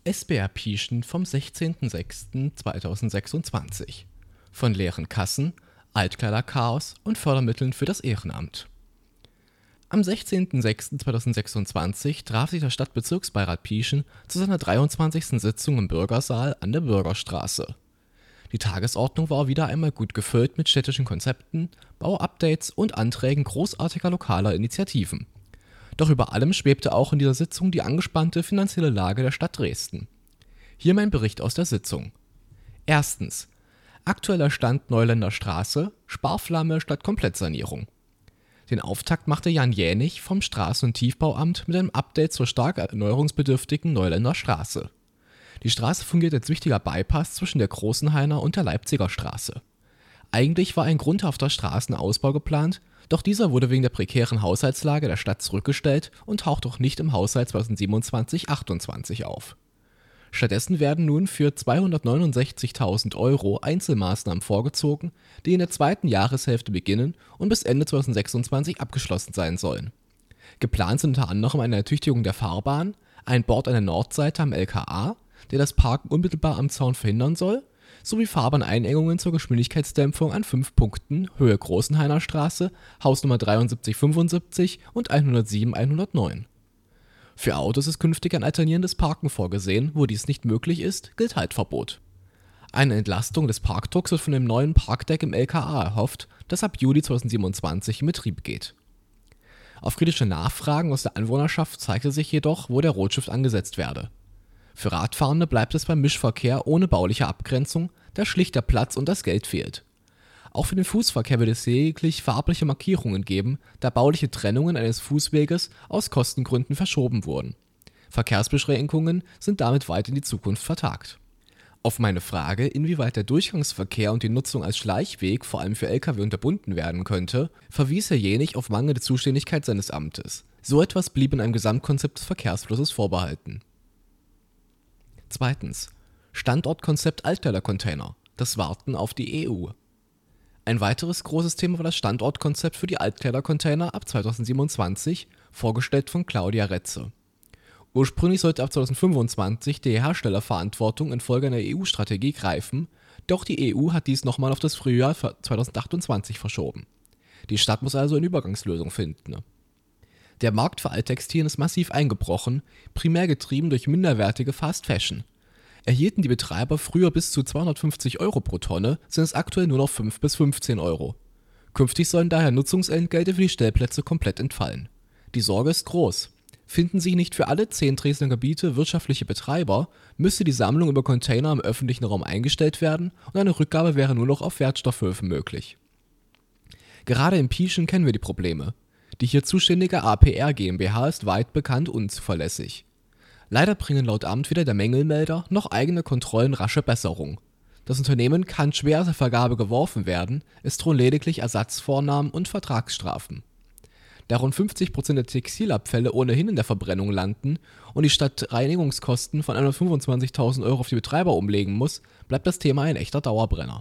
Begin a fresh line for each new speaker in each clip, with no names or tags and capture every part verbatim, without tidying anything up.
S B R Pieschen vom sechzehnten sechsten zweitausendsechsundzwanzig. Von leeren Kassen, Altkleiderchaos und Fördermitteln für das Ehrenamt. Am sechzehnten sechsten zweitausendsechsundzwanzig traf sich der Stadtbezirksbeirat Pieschen zu seiner dreiundzwanzigsten Sitzung im Bürgersaal an der Bürgerstraße. Die Tagesordnung war wieder einmal gut gefüllt mit städtischen Konzepten, Bauupdates und Anträgen großartiger lokaler Initiativen. Doch über allem schwebte auch in dieser Sitzung die angespannte finanzielle Lage der Stadt Dresden. Hier mein Bericht aus der Sitzung. Erstens. Aktueller Stand Neuländer Straße, Sparflamme statt Komplettsanierung. Den Auftakt machte Jan Jänig vom Straßen- und Tiefbauamt mit einem Update zur stark erneuerungsbedürftigen Neuländer Straße. Die Straße fungiert als wichtiger Bypass zwischen der Großenhainer und der Leipziger Straße. Eigentlich war ein grundhafter Straßenausbau geplant, doch dieser wurde wegen der prekären Haushaltslage der Stadt zurückgestellt und taucht auch nicht im Haushalt zweitausendsiebenundzwanzig achtundzwanzig auf. Stattdessen werden nun für zweihundertneunundsechzigtausend Euro Einzelmaßnahmen vorgezogen, die in der zweiten Jahreshälfte beginnen und bis Ende zweitausendsechsundzwanzig abgeschlossen sein sollen. Geplant sind unter anderem eine Ertüchtigung der Fahrbahn, ein Board an der Nordseite am L K A, der das Parken unmittelbar am Zaun verhindern soll, sowie Fahrbahneinengungen zur Geschwindigkeitsdämpfung an fünf Punkten Höhe Großenhainer Straße, Hausnummer dreiundsiebzig fünfundsiebzig und hundertsieben hundertneun. Für Autos ist künftig ein alternierendes Parken vorgesehen, wo dies nicht möglich ist, gilt Haltverbot. Eine Entlastung des Parkdrucks wird von dem neuen Parkdeck im L K A erhofft, das ab Juli zweitausendsiebenundzwanzig in Betrieb geht. Auf kritische Nachfragen aus der Anwohnerschaft zeigte sich jedoch, wo der Rotstift angesetzt werde. Für Radfahrende bleibt es beim Mischverkehr ohne bauliche Abgrenzung, da schlicht der Platz und das Geld fehlt. Auch für den Fußverkehr wird es lediglich farbliche Markierungen geben, da bauliche Trennungen eines Fußweges aus Kostengründen verschoben wurden. Verkehrsbeschränkungen sind damit weit in die Zukunft vertagt. Auf meine Frage, inwieweit der Durchgangsverkehr und die Nutzung als Schleichweg vor allem für L K W unterbunden werden könnte, verwies Herr Jänig auf mangelnde Zuständigkeit seines Amtes. So etwas blieb in einem Gesamtkonzept des Verkehrsflusses vorbehalten. Zweitens. Standortkonzept Altkleidercontainer. Das Warten auf die E U. Ein weiteres großes Thema war das Standortkonzept für die Altkleidercontainer ab zweitausendsiebenundzwanzig, vorgestellt von Claudia Retze. Ursprünglich sollte ab zweitausendfünfundzwanzig die Herstellerverantwortung infolge einer E U-Strategie greifen, doch die E U hat dies nochmal auf das Frühjahr zweitausendachtundzwanzig verschoben. Die Stadt muss also eine Übergangslösung finden. Der Markt für Alttextilien ist massiv eingebrochen, primär getrieben durch minderwertige Fast Fashion. Erhielten die Betreiber früher bis zu zweihundertfünfzig Euro pro Tonne, sind es aktuell nur noch fünf bis fünfzehn Euro. Künftig sollen daher Nutzungsentgelte für die Stellplätze komplett entfallen. Die Sorge ist groß. Finden sich nicht für alle zehn Dresdner Gebiete wirtschaftliche Betreiber, müsste die Sammlung über Container im öffentlichen Raum eingestellt werden und eine Rückgabe wäre nur noch auf Wertstoffhöfen möglich. Gerade in Pieschen kennen wir die Probleme. Die hier zuständige A P R GmbH ist weit bekannt unzuverlässig. Leider bringen laut Amt weder der Mängelmelder noch eigene Kontrollen rasche Besserung. Das Unternehmen kann schwer aus der Vergabe geworfen werden, es drohen lediglich Ersatzvornahmen und Vertragsstrafen. Da rund fünfzig Prozent der Textilabfälle ohnehin in der Verbrennung landen und die Stadt Reinigungskosten von hundertfünfundzwanzigtausend Euro auf die Betreiber umlegen muss, bleibt das Thema ein echter Dauerbrenner.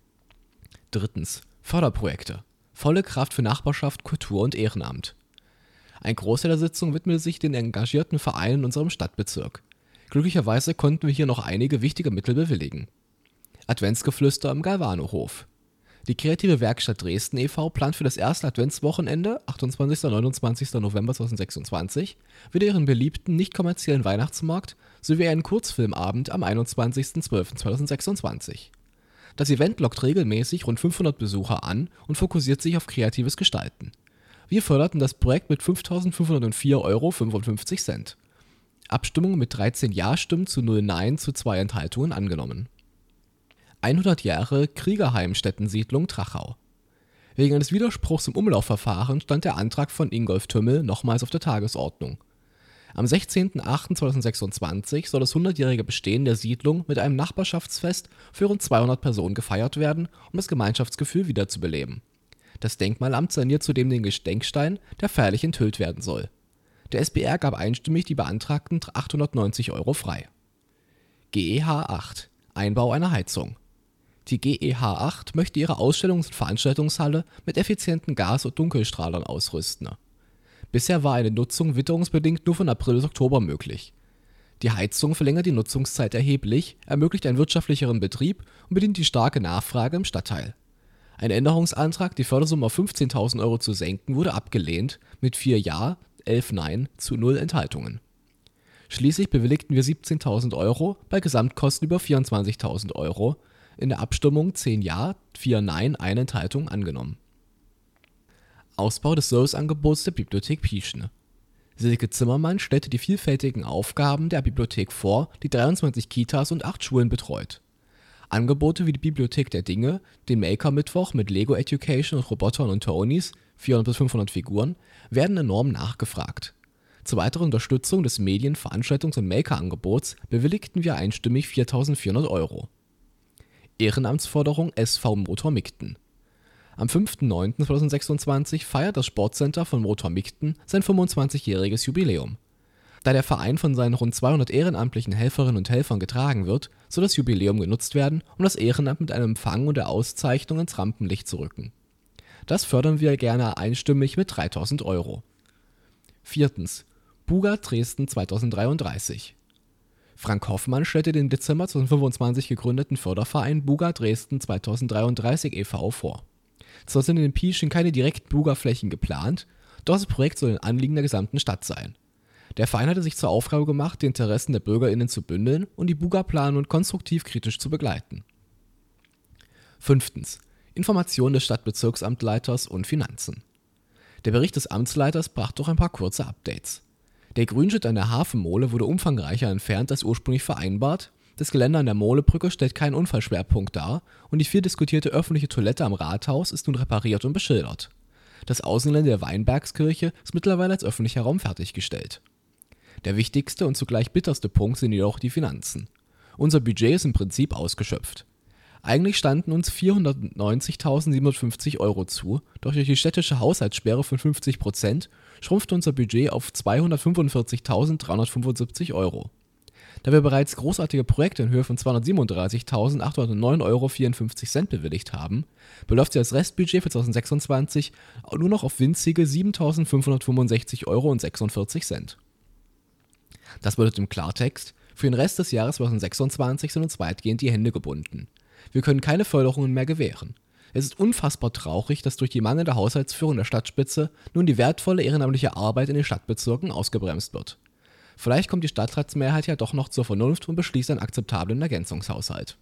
Drittens. Förderprojekte. Volle Kraft für Nachbarschaft, Kultur und Ehrenamt. Ein Großteil der Sitzung widmete sich den engagierten Vereinen in unserem Stadtbezirk. Glücklicherweise konnten wir hier noch einige wichtige Mittel bewilligen. Adventsgeflüster im Galvanohof. Die Kreative Werkstatt Dresden e V plant für das erste Adventswochenende, achtundzwanzigsten und neunundzwanzigsten November zweitausendsechsundzwanzig, wieder ihren beliebten nicht-kommerziellen Weihnachtsmarkt sowie einen Kurzfilmabend am einundzwanzigsten zwölften zweitausendsechsundzwanzig. Das Event lockt regelmäßig rund fünfhundert Besucher an und fokussiert sich auf kreatives Gestalten. Wir förderten das Projekt mit fünftausendfünfhundertvier Euro fünfundfünfzig. Abstimmung mit dreizehn Ja-Stimmen zu null Nein zu zwei Enthaltungen angenommen. hundert Jahre Kriegerheimstätten-Siedlung Trachau. Wegen eines Widerspruchs im Umlaufverfahren stand der Antrag von Ingolf Tümmel nochmals auf der Tagesordnung. Am sechzehnten achten zweitausendsechsundzwanzig soll das hundertjährige Bestehen der Siedlung mit einem Nachbarschaftsfest für rund zweihundert Personen gefeiert werden, um das Gemeinschaftsgefühl wiederzubeleben. Das Denkmalamt saniert zudem den Gedenkstein, der feierlich enthüllt werden soll. Der S B R gab einstimmig die beantragten achthundertneunzig Euro frei. G E H acht. Einbau einer Heizung. Die G E H acht möchte ihre Ausstellungs- und Veranstaltungshalle mit effizienten Gas- und Dunkelstrahlern ausrüsten. Bisher war eine Nutzung witterungsbedingt nur von April bis Oktober möglich. Die Heizung verlängert die Nutzungszeit erheblich, ermöglicht einen wirtschaftlicheren Betrieb und bedient die starke Nachfrage im Stadtteil. Ein Änderungsantrag, die Fördersumme auf fünfzehntausend Euro zu senken, wurde abgelehnt, mit vier Ja, elf Nein zu null Enthaltungen. Schließlich bewilligten wir siebzehntausend Euro bei Gesamtkosten über vierundzwanzigtausend Euro, in der Abstimmung zehn Ja, vier Nein, eine Enthaltung angenommen. Ausbau des Serviceangebots der Bibliothek Pischne. Silke Zimmermann stellte die vielfältigen Aufgaben der Bibliothek vor, die dreiundzwanzig Kitas und acht Schulen betreut. Angebote wie die Bibliothek der Dinge, den Maker-Mittwoch mit Lego Education und Robotern und Tonys, vierhundert bis fünfhundert Figuren, werden enorm nachgefragt. Zur weiteren Unterstützung des Medien-, Veranstaltungs- und Maker-Angebots bewilligten wir einstimmig viertausendvierhundert Euro. Ehrenamtsförderung S V Motor Migten. Am fünften neunten zweitausendsechsundzwanzig feiert das Sportcenter von Motor Migten sein fünfundzwanzigjähriges Jubiläum. Da der Verein von seinen rund zweihundert ehrenamtlichen Helferinnen und Helfern getragen wird, soll das Jubiläum genutzt werden, um das Ehrenamt mit einem Empfang und der Auszeichnung ins Rampenlicht zu rücken. Das fördern wir gerne einstimmig mit dreitausend Euro. Viertens. Buga Dresden zweitausenddreiunddreißig. Frank Hoffmann stellte den im Dezember zweitausendfünfundzwanzig gegründeten Förderverein Buga Dresden zweitausenddreiunddreißig e V vor. Zwar sind in den Pieschen keine direkten Buga-Flächen geplant, doch das Projekt soll ein Anliegen der gesamten Stadt sein. Der Verein hatte sich zur Aufgabe gemacht, die Interessen der BürgerInnen zu bündeln und die Buga-Planung konstruktiv kritisch zu begleiten. Fünftens. Information des Stadtbezirksamtleiters und Finanzen. Der Bericht des Amtsleiters brachte doch ein paar kurze Updates. Der Grünschnitt an der Hafenmole wurde umfangreicher entfernt als ursprünglich vereinbart, das Geländer an der Molebrücke stellt keinen Unfallschwerpunkt dar und die viel diskutierte öffentliche Toilette am Rathaus ist nun repariert und beschildert. Das Außengelände der Weinbergskirche ist mittlerweile als öffentlicher Raum fertiggestellt. Der wichtigste und zugleich bitterste Punkt sind jedoch die Finanzen. Unser Budget ist im Prinzip ausgeschöpft. Eigentlich standen uns vierhundertneunzigtausendsiebenhundertfünfzig Euro zu, doch durch die städtische Haushaltssperre von fünfzig Prozent schrumpfte unser Budget auf zweihundertfünfundvierzigtausenddreihundertfünfundsiebzig Euro. Da wir bereits großartige Projekte in Höhe von zweihundertsiebenunddreißigtausendachthundertneun Euro vierundfünfzig bewilligt haben, beläuft sich das Restbudget für zweitausendsechsundzwanzig nur noch auf winzige siebentausendfünfhundertfünfundsechzig Euro sechsundvierzig. Das bedeutet im Klartext, für den Rest des Jahres zweitausendsechsundzwanzig sind uns weitgehend die Hände gebunden. Wir können keine Förderungen mehr gewähren. Es ist unfassbar traurig, dass durch die mangelnde Haushaltsführung der Stadtspitze nun die wertvolle ehrenamtliche Arbeit in den Stadtbezirken ausgebremst wird. Vielleicht kommt die Stadtratsmehrheit ja doch noch zur Vernunft und beschließt einen akzeptablen Ergänzungshaushalt.